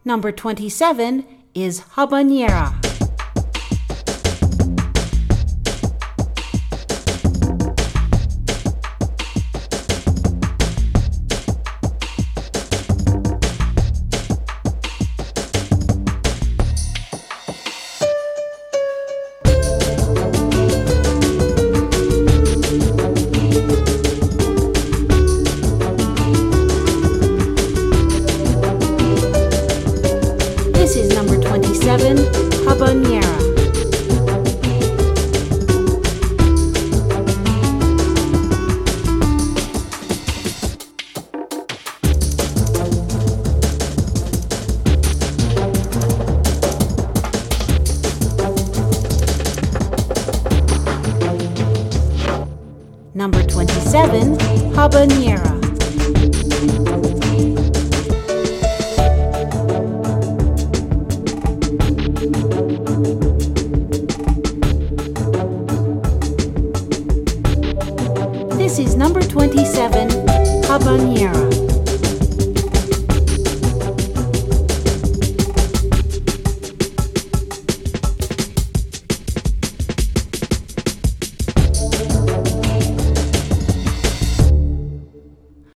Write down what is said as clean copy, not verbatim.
Number 27 is habanera. This is number 27, habanera. Number 27, habanera. This is number 27, habanera.